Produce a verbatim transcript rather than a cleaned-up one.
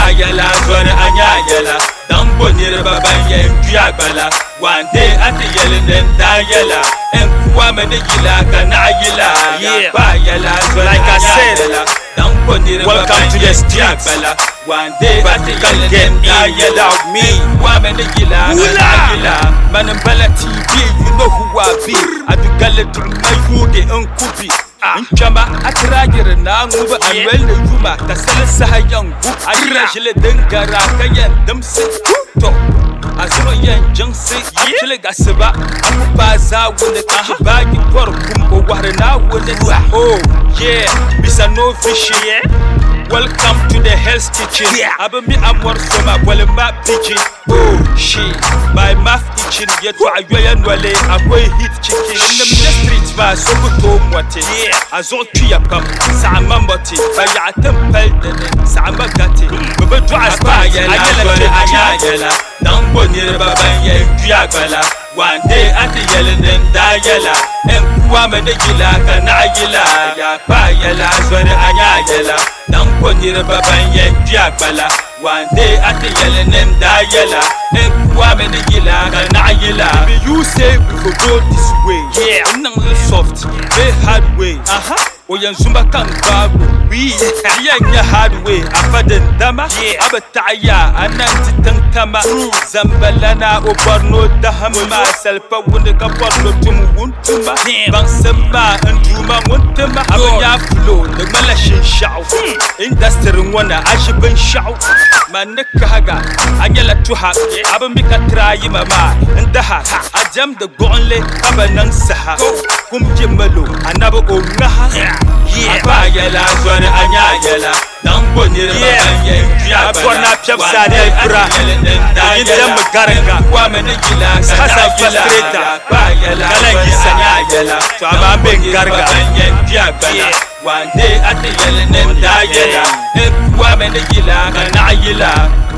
yela zone anya yela dambo nirba banye kuya bala wande ati yelen da yela en kuwa me yila kana yila ya ba yela zone like I said dambo nirba welcome to the streets wande ati yelen da yela me kuwa me yila kana yila man bala T V you know who I be adu galle my food en kubi Nchama atragir na nguba anwel na yuma kasala sahayan gu ayra jile dengara kayan damsi to azuro yan jansi akile gasba akupa za wonde ka bagi por kumbo warna wonde oh yeah bisa no fish yeah welcome to the Hell's Kitchen abami amwar soma wala ma pichi oh shit my mouth itching yet ayoyan wale akwai hit chicken in the streets ba so to mwate azo tuya kam sa mambote ba ya tempel de sa magate baba do aspa ayela ayela dan bonire baba ye tuya bala wande ati yelen da yela en kuwa me de gila kana gila ya pa yela zore anya yela dan bonire baba ye tuya bala wande ati yelen da yela en kuwa me de gila kana gila you say we go go this way yeah nang soft very hard way aha oyan zumba kan babu we yanya hard way afadan dama abataya anan tantama zambalana obarno dahama salpa wonde ka porno tum wuntuma ban samba anduma wuntuma abanya flow da malashin sha'u industry wana ashibin sha'u manaka haga anyala tuha abin bika trayi mama ndaha ajam da gonle abanan saha kum jimalo anabo ongaha aba yela zone anya yela dan bonire babanye ya bona pyapsa ne bra indem garanga wa mene gila hasa frustrata ba yela kalangisa nya yela to aba be garanga ya bala wande ate yelen da yela e wa mene gila kana yela